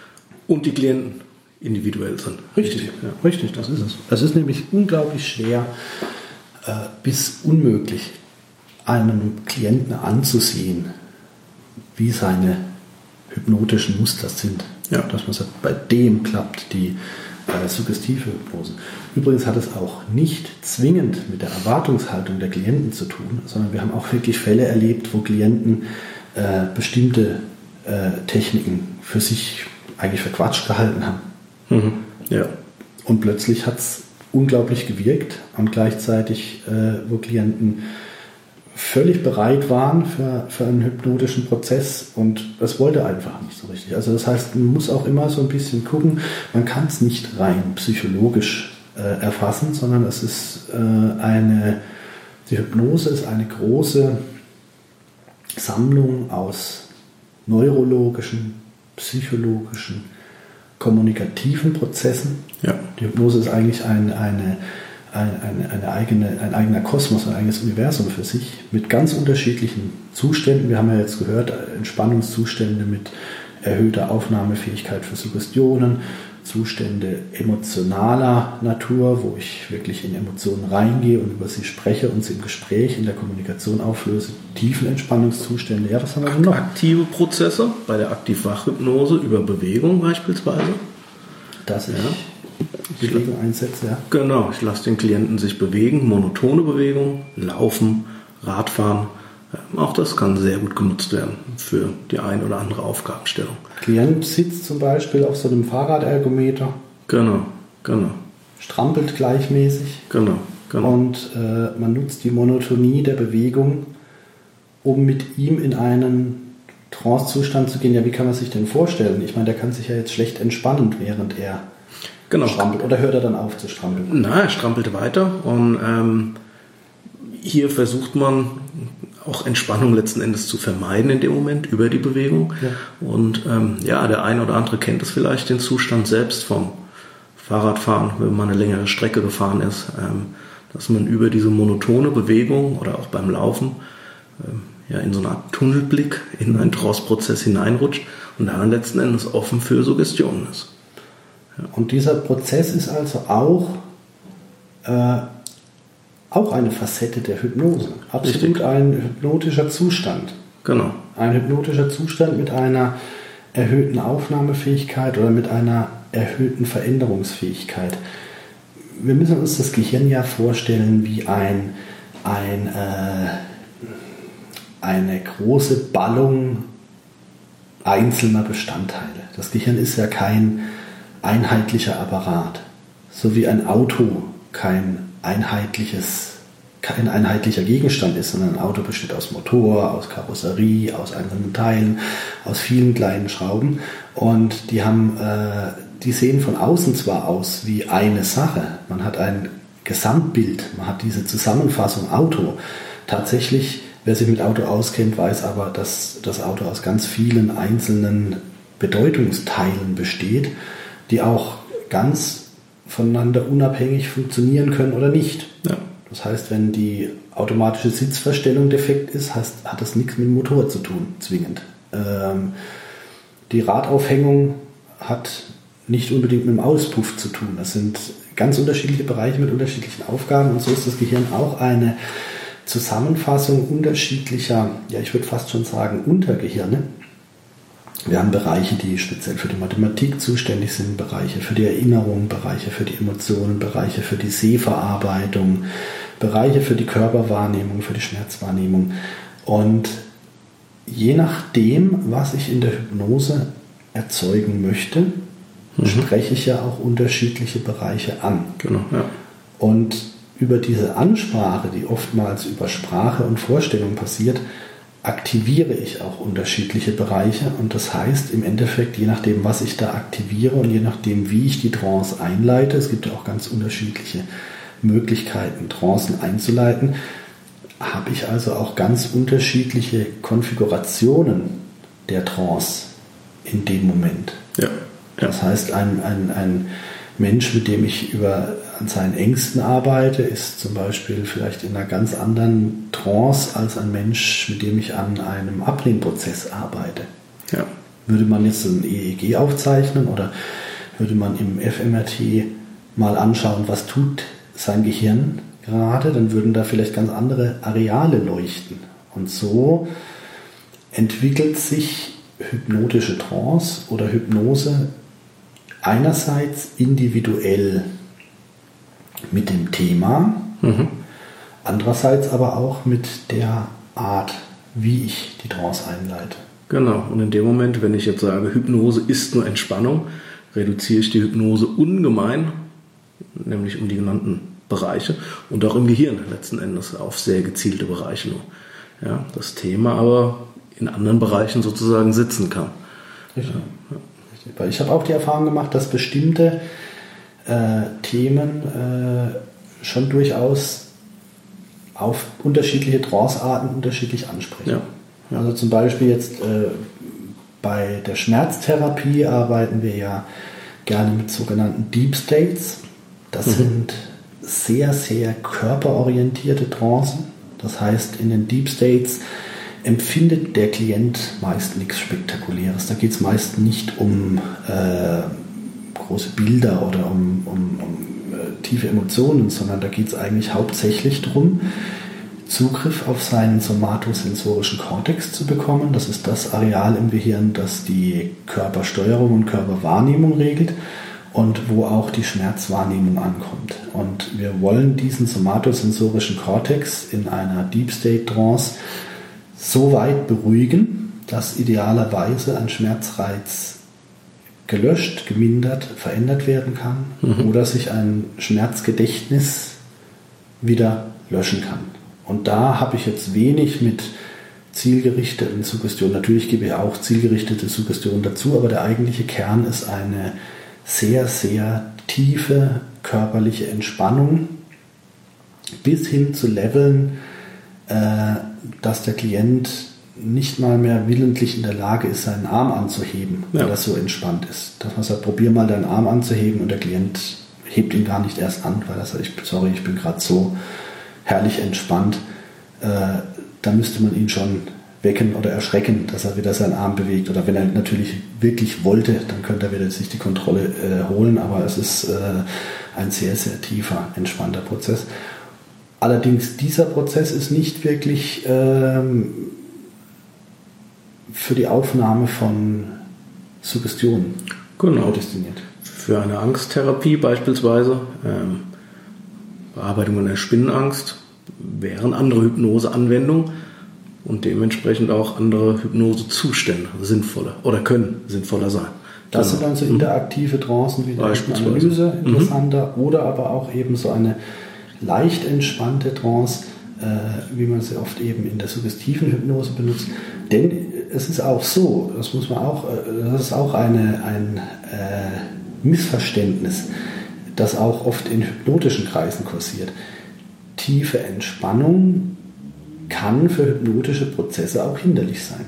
und die Klienten individuell sind. Richtig, ja. Richtig, das ist es. Es ist nämlich unglaublich schwer äh, bis unmöglich, einem Klienten anzusehen, wie seine hypnotischen Muster sind. Ja. Dass man sagt, bei dem klappt die äh, suggestive Hypnose. Übrigens hat es auch nicht zwingend mit der Erwartungshaltung der Klienten zu tun, sondern wir haben auch wirklich Fälle erlebt, wo Klienten äh, bestimmte äh, Techniken für sich eigentlich für Quatsch gehalten haben. Mhm. Ja. Und plötzlich hat es unglaublich gewirkt und gleichzeitig, äh, wo Klienten völlig bereit waren für, für einen hypnotischen Prozess und es wollte einfach nicht so richtig. Also das heißt, man muss auch immer so ein bisschen gucken, man kann es nicht rein psychologisch äh, erfassen, sondern es ist äh, eine, die Hypnose ist eine große Sammlung aus neurologischen, psychologischen, kommunikativen Prozessen. Ja. Die Hypnose ist eigentlich ein, eine Eine, eine eigene, ein eigener Kosmos, ein eigenes Universum für sich mit ganz unterschiedlichen Zuständen. Wir haben ja jetzt gehört, Entspannungszustände mit erhöhter Aufnahmefähigkeit für Suggestionen, Zustände emotionaler Natur, wo ich wirklich in Emotionen reingehe und über sie spreche und sie im Gespräch, in der Kommunikation auflöse, tiefen Entspannungszustände. Ja, was haben wir denn noch? Aktive Prozesse bei der Aktivwachhypnose über Bewegung beispielsweise. Das ist ja. Bewegung einsetze, ja. Genau, ich lasse den Klienten sich bewegen, monotone Bewegung, Laufen, Radfahren. Auch das kann sehr gut genutzt werden für die ein oder andere Aufgabenstellung. Klient sitzt zum Beispiel auf so einem Fahrradergometer. Genau, genau. Strampelt gleichmäßig. Genau, genau. Und äh, man nutzt die Monotonie der Bewegung, um mit ihm in einen Trance-Zustand zu gehen. Ja, wie kann man sich denn vorstellen? Ich meine, der kann sich ja jetzt schlecht entspannen, während er Genau. strampelt. Oder hört er dann auf zu strampeln? Na, er strampelte weiter und ähm, hier versucht man auch Entspannung letzten Endes zu vermeiden in dem Moment über die Bewegung. Ja. Und ähm, ja, der eine oder andere kennt es vielleicht, den Zustand selbst vom Fahrradfahren, wenn man eine längere Strecke gefahren ist, ähm, dass man über diese monotone Bewegung oder auch beim Laufen ähm, ja, in so eine Art Tunnelblick in einen Trance-Prozess hineinrutscht und dann letzten Endes offen für Suggestionen ist. Ja. Und dieser Prozess ist also auch, äh, auch eine Facette der Hypnose. Absolut Richtig. Ein hypnotischer Zustand. Genau. Ein hypnotischer Zustand mit einer erhöhten Aufnahmefähigkeit oder mit einer erhöhten Veränderungsfähigkeit. Wir müssen uns das Gehirn ja vorstellen wie ein, ein, äh, eine große Ballung einzelner Bestandteile. Das Gehirn ist ja kein einheitlicher Apparat, so wie ein Auto kein einheitliches, kein einheitlicher Gegenstand ist, sondern ein Auto besteht aus Motor, aus Karosserie, aus einzelnen Teilen, aus vielen kleinen Schrauben und die haben, äh, die sehen von außen zwar aus wie eine Sache, man hat ein Gesamtbild, man hat diese Zusammenfassung Auto. Tatsächlich, wer sich mit Auto auskennt, weiß aber, dass das Auto aus ganz vielen einzelnen Bedeutungsteilen besteht, die auch ganz voneinander unabhängig funktionieren können oder nicht. Ja. Das heißt, wenn die automatische Sitzverstellung defekt ist, heißt, hat das nichts mit dem Motor zu tun, zwingend. Ähm, die Radaufhängung hat nicht unbedingt mit dem Auspuff zu tun. Das sind ganz unterschiedliche Bereiche mit unterschiedlichen Aufgaben und so ist das Gehirn auch eine Zusammenfassung unterschiedlicher, ja ich würde fast schon sagen, Untergehirne. Wir haben Bereiche, die speziell für die Mathematik zuständig sind, Bereiche für die Erinnerung, Bereiche für die Emotionen, Bereiche für die Sehverarbeitung, Bereiche für die Körperwahrnehmung, für die Schmerzwahrnehmung. Und je nachdem, was ich in der Hypnose erzeugen möchte, mhm. spreche ich ja auch unterschiedliche Bereiche an. Genau, ja. Und über diese Ansprache, die oftmals über Sprache und Vorstellung passiert, aktiviere ich auch unterschiedliche Bereiche und das heißt im Endeffekt, je nachdem, was ich da aktiviere und je nachdem, wie ich die Trance einleite, es gibt ja auch ganz unterschiedliche Möglichkeiten, Trancen einzuleiten, habe ich also auch ganz unterschiedliche Konfigurationen der Trance in dem Moment. Ja. Ja. Das heißt, ein, ein, ein Mensch, mit dem ich über an seinen Ängsten arbeite, ist zum Beispiel vielleicht in einer ganz anderen Trance als ein Mensch, mit dem ich an einem Abnehmprozess arbeite. Ja. Würde man jetzt ein E E G aufzeichnen oder würde man im F M R T mal anschauen, was tut sein Gehirn gerade, dann würden da vielleicht ganz andere Areale leuchten. Und so entwickelt sich hypnotische Trance oder Hypnose einerseits individuell mit dem Thema, mhm. andererseits aber auch mit der Art, wie ich die Trance einleite. Genau, und in dem Moment, wenn ich jetzt sage, Hypnose ist nur Entspannung, reduziere ich die Hypnose ungemein, nämlich um die genannten Bereiche und auch im Gehirn letzten Endes auf sehr gezielte Bereiche nur. Ja, das Thema aber in anderen Bereichen sozusagen sitzen kann. Richtig. Ja. Weil ich habe auch die Erfahrung gemacht, dass bestimmte äh, Themen äh, schon durchaus auf unterschiedliche Trancearten unterschiedlich ansprechen. Ja. Ja. Also zum Beispiel jetzt äh, bei der Schmerztherapie arbeiten wir ja gerne mit sogenannten Deep States. Das mhm. sind sehr, sehr körperorientierte Trancen. Das heißt, in den Deep States empfindet der Klient meist nichts Spektakuläres. Da geht es meist nicht um äh, große Bilder oder um, um, um äh, tiefe Emotionen, sondern da geht es eigentlich hauptsächlich darum, Zugriff auf seinen somatosensorischen Kortex zu bekommen. Das ist das Areal im Gehirn, das die Körpersteuerung und Körperwahrnehmung regelt und wo auch die Schmerzwahrnehmung ankommt. Und wir wollen diesen somatosensorischen Kortex in einer Deep State Trance so weit beruhigen, dass idealerweise ein Schmerzreiz gelöscht, gemindert, verändert werden kann mhm. oder sich ein Schmerzgedächtnis wieder löschen kann. Und da habe ich jetzt wenig mit zielgerichteten Suggestionen. Natürlich gebe ich auch zielgerichtete Suggestionen dazu, aber der eigentliche Kern ist eine sehr, sehr tiefe körperliche Entspannung bis hin zu Leveln, äh, dass der Klient nicht mal mehr willentlich in der Lage ist, seinen Arm anzuheben, weil ja. das so entspannt ist. Dass man sagt, probier mal deinen Arm anzuheben und der Klient hebt ihn gar nicht erst an, weil er sagt, ich, sorry, ich bin gerade so herrlich entspannt. Äh, da müsste man ihn schon wecken oder erschrecken, dass er wieder seinen Arm bewegt. Oder wenn er natürlich wirklich wollte, dann könnte er wieder sich die Kontrolle äh, holen. Aber es ist äh, ein sehr, sehr tiefer, entspannter Prozess. Allerdings, dieser Prozess ist nicht wirklich ähm, für die Aufnahme von Suggestionen genau. destiniert. Für eine Angsttherapie beispielsweise, ähm, Bearbeitung der Spinnenangst, wären andere Hypnoseanwendungen und dementsprechend auch andere Hypnosezustände sinnvoller oder können sinnvoller sein. Das genau. sind dann so interaktive Trancen wie die Analyse, interessanter, mhm. oder aber auch eben so eine leicht entspannte Trance, äh, wie man sie oft eben in der suggestiven Hypnose benutzt. Denn es ist auch so, das muss man auch, das ist auch eine, ein äh, Missverständnis, das auch oft in hypnotischen Kreisen kursiert. Tiefe Entspannung kann für hypnotische Prozesse auch hinderlich sein.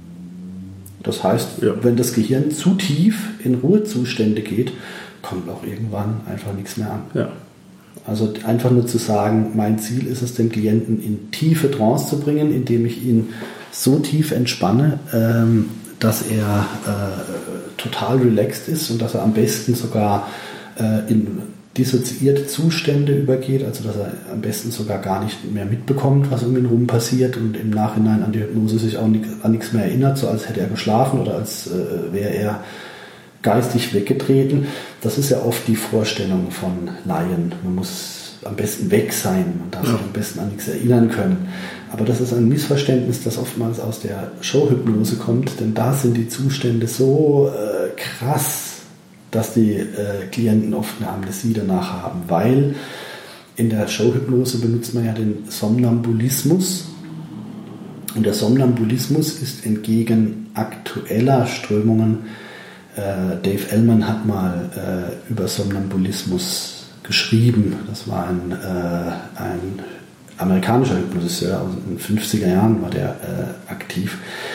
Das heißt, ja. wenn das Gehirn zu tief in Ruhezustände geht, kommt auch irgendwann einfach nichts mehr an. Ja. Also einfach nur zu sagen, mein Ziel ist es, den Klienten in tiefe Trance zu bringen, indem ich ihn so tief entspanne, ähm, dass er äh, total relaxed ist und dass er am besten sogar äh, in dissoziierte Zustände übergeht, also dass er am besten sogar gar nicht mehr mitbekommt, was um ihn rum passiert und im Nachhinein an die Hypnose sich auch nicht, an nichts mehr erinnert, so als hätte er geschlafen oder als äh, wäre er geistig weggetreten. Das ist ja oft die Vorstellung von Laien. Man muss am besten weg sein, man darf sich am besten an nichts erinnern können. Aber das ist ein Missverständnis, das oftmals aus der Showhypnose kommt, denn da sind die Zustände so äh, krass, dass die äh, Klienten oft eine Amnesie danach haben, weil in der Showhypnose benutzt man ja den Somnambulismus. Und der Somnambulismus ist entgegen aktueller Strömungen, äh, Dave Ellman hat mal äh, über Somnambulismus geschrieben, das war ein, äh, ein amerikanischer Hypnotiseur, also in den fünfziger Jahren war der äh, aktiv.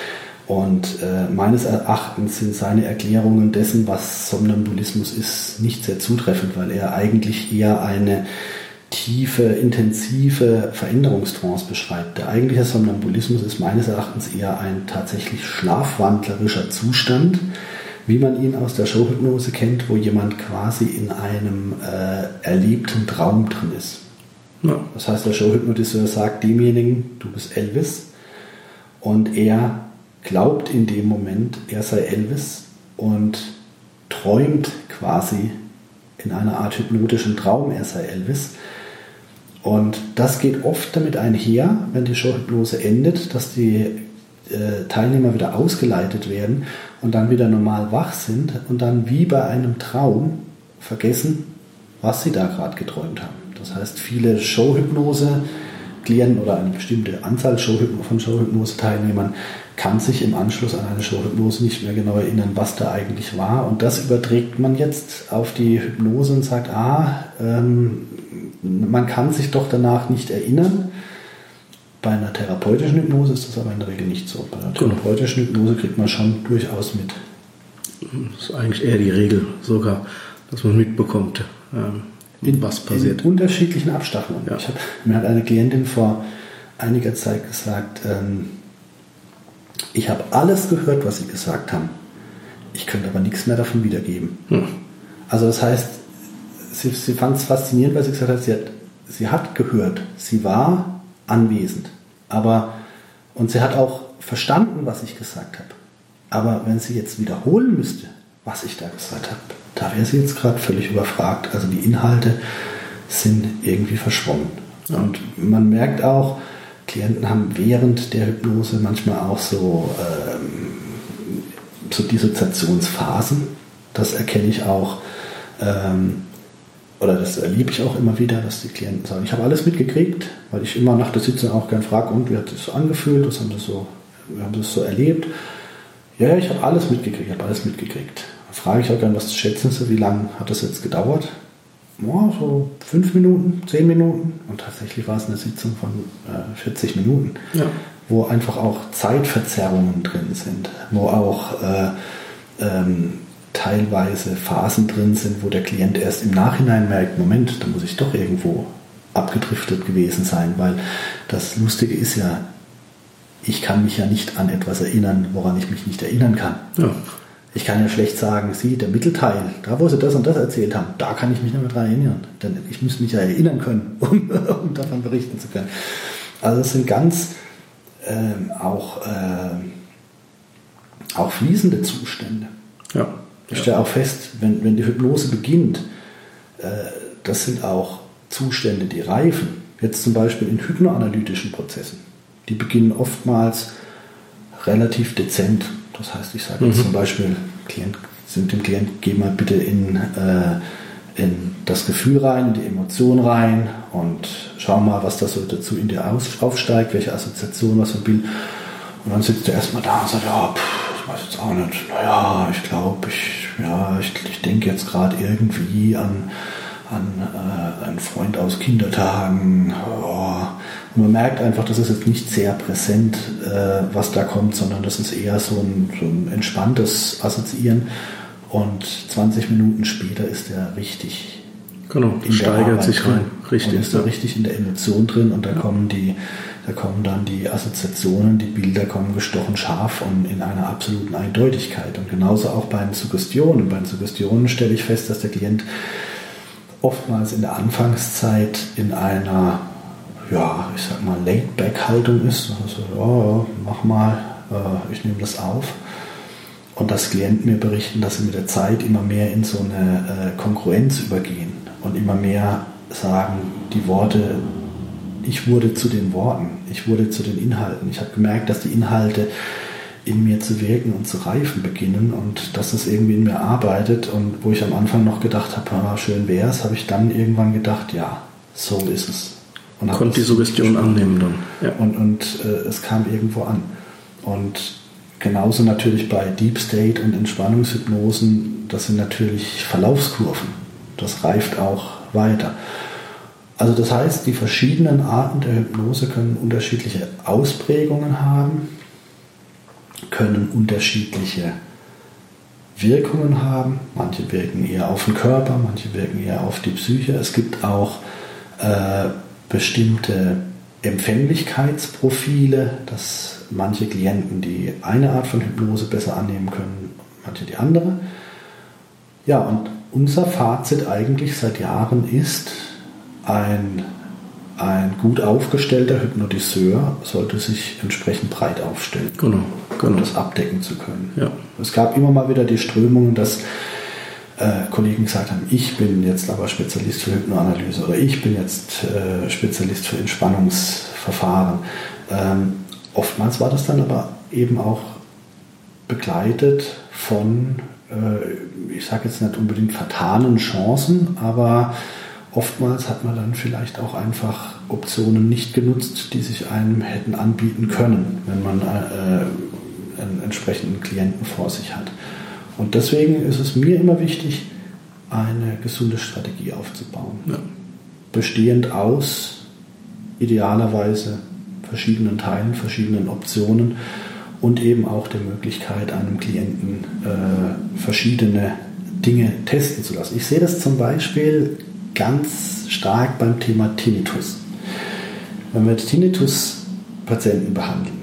Und äh, meines Erachtens sind seine Erklärungen dessen, was Somnambulismus ist, nicht sehr zutreffend, weil er eigentlich eher eine tiefe, intensive Veränderungstrance beschreibt. Der eigentliche Somnambulismus ist meines Erachtens eher ein tatsächlich schlafwandlerischer Zustand, wie man ihn aus der Showhypnose kennt, wo jemand quasi in einem äh, erlebten Traum drin ist. Ja. Das heißt, der Showhypnotiseur sagt demjenigen, du bist Elvis, und er glaubt in dem Moment, er sei Elvis und träumt quasi in einer Art hypnotischen Traum, er sei Elvis. Und das geht oft damit einher, wenn die Showhypnose endet, dass die äh, Teilnehmer wieder ausgeleitet werden und dann wieder normal wach sind und dann wie bei einem Traum vergessen, was sie da gerade geträumt haben. Das heißt, viele Showhypnose-Klienten oder eine bestimmte Anzahl von Showhypnose-Teilnehmern kann sich im Anschluss an eine Showhypnose nicht mehr genau erinnern, was da eigentlich war. Und das überträgt man jetzt auf die Hypnose und sagt, ah, ähm, man kann sich doch danach nicht erinnern. Bei einer therapeutischen Hypnose ist das aber in der Regel nicht so. Bei einer therapeutischen Hypnose kriegt man schon durchaus mit. Das ist eigentlich eher die Regel sogar, dass man mitbekommt, ähm, in, was passiert. In unterschiedlichen Abstaffelungen. Ja. Ich hab, mir hat eine Klientin vor einiger Zeit gesagt, ähm, ich habe alles gehört, was Sie gesagt haben. Ich könnte aber nichts mehr davon wiedergeben. Hm. Also das heißt, sie, sie fand es faszinierend, weil sie gesagt hat, sie hat, sie hat gehört, sie war anwesend. Aber, und sie hat auch verstanden, was ich gesagt habe. Aber wenn sie jetzt wiederholen müsste, was ich da gesagt habe, da wäre sie jetzt gerade völlig überfragt. Also die Inhalte sind irgendwie verschwommen. Ja. Und man merkt auch, Klienten haben während der Hypnose manchmal auch so, ähm, so Dissoziationsphasen. Das erkenne ich auch, ähm, oder das erlebe ich auch immer wieder, dass die Klienten sagen, ich habe alles mitgekriegt, weil ich immer nach der Sitzung auch gerne frage, und wie hat das so angefühlt, was haben das so, wir haben das so erlebt. Ja, ich habe alles mitgekriegt, ich habe alles mitgekriegt. Dann frage ich auch gerne, was schätzen Sie, wie lange hat das jetzt gedauert? Ja, so fünf Minuten, zehn Minuten. Und tatsächlich war es eine Sitzung von äh, vierzig Minuten, ja. Wo einfach auch Zeitverzerrungen drin sind, wo auch äh, ähm, teilweise Phasen drin sind, wo der Klient erst im Nachhinein merkt, Moment, da muss ich doch irgendwo abgedriftet gewesen sein, weil das Lustige ist ja, ich kann mich ja nicht an etwas erinnern, woran ich mich nicht erinnern kann. Ja. Ich kann ja schlecht sagen, Sie, der Mittelteil, da wo Sie das und das erzählt haben, da kann ich mich nicht mehr dran erinnern. Denn ich muss mich ja erinnern können, um, um davon berichten zu können. Also es sind ganz ähm, auch, ähm, auch fließende Zustände. Ja. Ich stelle auch fest, wenn, wenn die Hypnose beginnt, äh, das sind auch Zustände, die reifen. Jetzt zum Beispiel in hypnoanalytischen Prozessen. Die beginnen oftmals relativ dezent. Das heißt, ich sage jetzt mhm. zum Beispiel, Klient, dem Klient, geh mal bitte in, äh, in das Gefühl rein, in die Emotion rein und schau mal, was da so dazu in dir aufsteigt, welche Assoziation, was für ein Bild. Und dann sitzt du erstmal da und sagt, ja, pff, ich weiß jetzt auch nicht, naja, ich glaube, ich, ja, ich, ich denke jetzt gerade irgendwie an, an äh, einen Freund aus Kindertagen. Oh. Und man merkt einfach, das ist jetzt nicht sehr präsent, äh, was da kommt, sondern das ist eher so ein, so ein entspanntes Assoziieren. Und zwanzig Minuten später ist er richtig. Genau, steigert sich rein. Richtig. Und ist da richtig in der Emotion drin und da ja. kommen die, da kommen dann die Assoziationen, die Bilder kommen gestochen scharf und in einer absoluten Eindeutigkeit. Und genauso auch bei den Suggestionen. Bei den Suggestionen stelle ich fest, dass der Klient oftmals in der Anfangszeit in einer, ja, ich sag mal, Laid-Back-Haltung ist. Also, ja, ja, mach mal, äh, ich nehme das auf. Und dass Klienten mir berichten, dass sie mit der Zeit immer mehr in so eine äh, Kongruenz übergehen und immer mehr sagen, die Worte, ich wurde zu den Worten, ich wurde zu den Inhalten. Ich habe gemerkt, dass die Inhalte in mir zu wirken und zu reifen beginnen und dass es irgendwie in mir arbeitet. Und wo ich am Anfang noch gedacht habe, ah, schön wäre es, habe ich dann irgendwann gedacht, ja, so ist es. Und konnte die Suggestion annehmen dann. Ja. Und, und äh, es kam irgendwo an. Und genauso natürlich bei Deep State und Entspannungshypnosen, das sind natürlich Verlaufskurven. Das reift auch weiter. Also das heißt, die verschiedenen Arten der Hypnose können unterschiedliche Ausprägungen haben, können unterschiedliche Wirkungen haben. Manche wirken eher auf den Körper, manche wirken eher auf die Psyche. Es gibt auch äh, bestimmte Empfänglichkeitsprofile, dass manche Klienten die eine Art von Hypnose besser annehmen können, manche die andere. Ja, und unser Fazit eigentlich seit Jahren ist, ein, ein gut aufgestellter Hypnotiseur sollte sich entsprechend breit aufstellen, genau, genau. um das abdecken zu können. Ja. Es gab immer mal wieder die Strömungen, dass äh, Kollegen gesagt haben, ich bin jetzt aber Spezialist für Hypnoanalyse oder ich bin jetzt äh, Spezialist für Entspannungsverfahren. Ähm, oftmals war das dann aber eben auch begleitet von, äh, ich sage jetzt nicht unbedingt vertanen Chancen, aber oftmals hat man dann vielleicht auch einfach Optionen nicht genutzt, die sich einem hätten anbieten können, wenn man äh, einen entsprechenden Klienten vor sich hat. Und deswegen ist es mir immer wichtig, eine gesunde Strategie aufzubauen. Ja. Bestehend aus idealerweise verschiedenen Teilen, verschiedenen Optionen und eben auch der Möglichkeit, einem Klienten äh, verschiedene Dinge testen zu lassen. Ich sehe das zum Beispiel ganz stark beim Thema Tinnitus. Wenn wir Tinnitus-Patienten behandeln,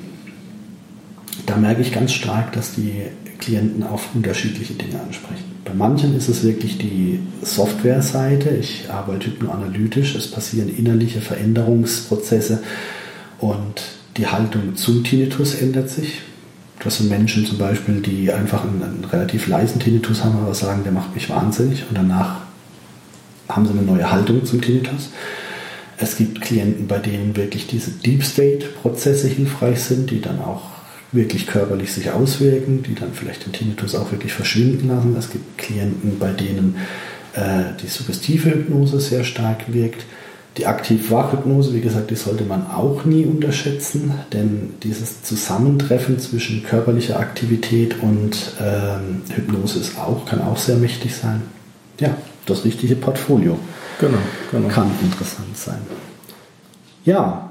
da merke ich ganz stark, dass die Klienten auf unterschiedliche Dinge ansprechen. Bei manchen ist es wirklich die Software-Seite. Ich arbeite hypnoanalytisch, es passieren innerliche Veränderungsprozesse und die Haltung zum Tinnitus ändert sich. Das sind Menschen zum Beispiel, die einfach einen, einen relativ leisen Tinnitus haben, aber sagen, der macht mich wahnsinnig und danach haben sie eine neue Haltung zum Tinnitus. Es gibt Klienten, bei denen wirklich diese Deep State-Prozesse hilfreich sind, die dann auch wirklich körperlich sich auswirken, die dann vielleicht den Tinnitus auch wirklich verschwinden lassen. Es gibt Klienten, bei denen äh, die suggestive Hypnose sehr stark wirkt. Die Aktiv-Wach-Hypnose, wie gesagt, die sollte man auch nie unterschätzen, denn dieses Zusammentreffen zwischen körperlicher Aktivität und ähm, Hypnose ist auch, kann auch sehr mächtig sein. Ja, das richtige Portfolio Genau, genau. kann interessant sein. Ja,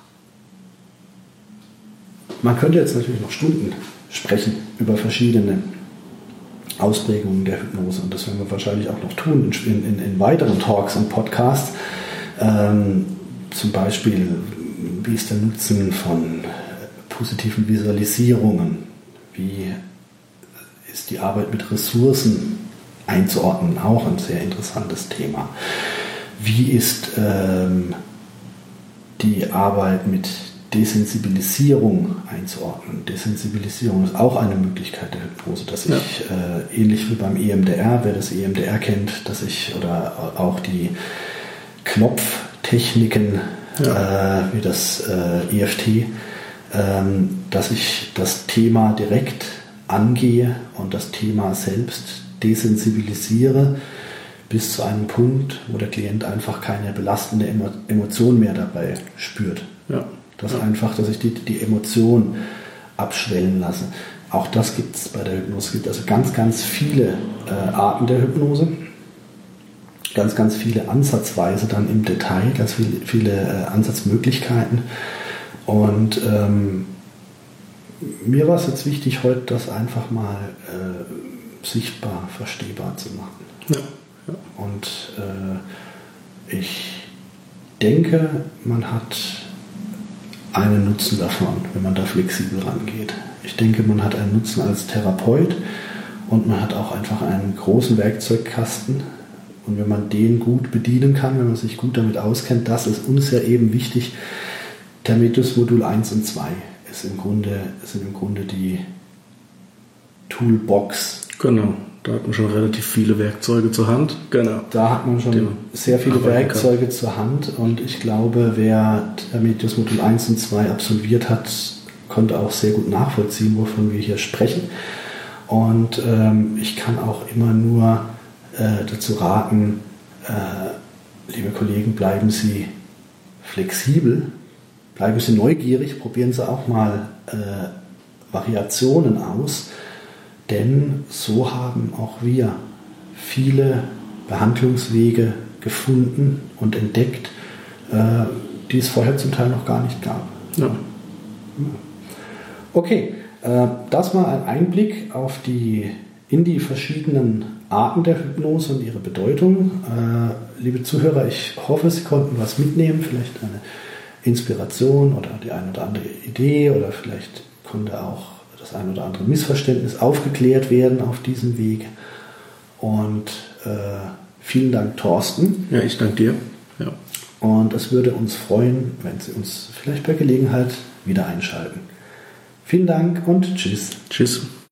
man könnte jetzt natürlich noch Stunden sprechen über verschiedene Ausprägungen der Hypnose und das werden wir wahrscheinlich auch noch tun in, in, in weiteren Talks und Podcasts. Ähm, zum Beispiel, wie ist der Nutzen von positiven Visualisierungen? Wie ist die Arbeit mit Ressourcen einzuordnen? Auch ein sehr interessantes Thema. Wie ist ähm, die Arbeit mit Desensibilisierung einzuordnen? Desensibilisierung ist auch eine Möglichkeit der Hypnose, dass ja. ich äh, ähnlich wie beim E M D R, wer das E M D R kennt, dass ich oder auch die Knopftechniken, ja. äh, wie das äh, E F T, ähm, dass ich das Thema direkt angehe und das Thema selbst desensibilisiere bis zu einem Punkt, wo der Klient einfach keine belastende Emo- Emotion mehr dabei spürt. Ja. Das ja. einfach, dass ich die, die Emotion abschwellen lasse. Auch das gibt es bei der Hypnose. Es gibt also ganz, ganz viele äh, Arten der Hypnose. Ganz, ganz viele Ansatzweise dann im Detail, ganz viele, viele äh, Ansatzmöglichkeiten. Und ähm, mir war es jetzt wichtig, heute das einfach mal äh, sichtbar, verstehbar zu machen. Ja, ja. Und äh, ich denke, man hat einen Nutzen davon, wenn man da flexibel rangeht. Ich denke, man hat einen Nutzen als Therapeut und man hat auch einfach einen großen Werkzeugkasten. Und wenn man den gut bedienen kann, wenn man sich gut damit auskennt, das ist uns ja eben wichtig. Termetus Modul eins und zwei ist im Grunde, sind im Grunde die Toolbox. Genau, da hat man schon relativ viele Werkzeuge zur Hand. Genau. Da hat man schon Dem sehr viele Werkzeuge zur Hand und ich glaube, wer Termetus Modul eins und zwei absolviert hat, konnte auch sehr gut nachvollziehen, wovon wir hier sprechen. Und ähm, ich kann auch immer nur dazu raten, äh, liebe Kollegen, bleiben Sie flexibel, bleiben Sie neugierig, probieren Sie auch mal äh, Variationen aus, denn so haben auch wir viele Behandlungswege gefunden und entdeckt, äh, die es vorher zum Teil noch gar nicht gab. Ja. Okay, äh, das war ein Einblick auf die, in die verschiedenen Arten der Hypnose und ihre Bedeutung. Äh, liebe Zuhörer, ich hoffe, Sie konnten was mitnehmen, vielleicht eine Inspiration oder die eine oder andere Idee oder vielleicht konnte auch das ein oder andere Missverständnis aufgeklärt werden auf diesem Weg. Und äh, vielen Dank, Thorsten. Ja, ich danke dir. Ja. Und es würde uns freuen, wenn Sie uns vielleicht bei Gelegenheit wieder einschalten. Vielen Dank und tschüss. Tschüss.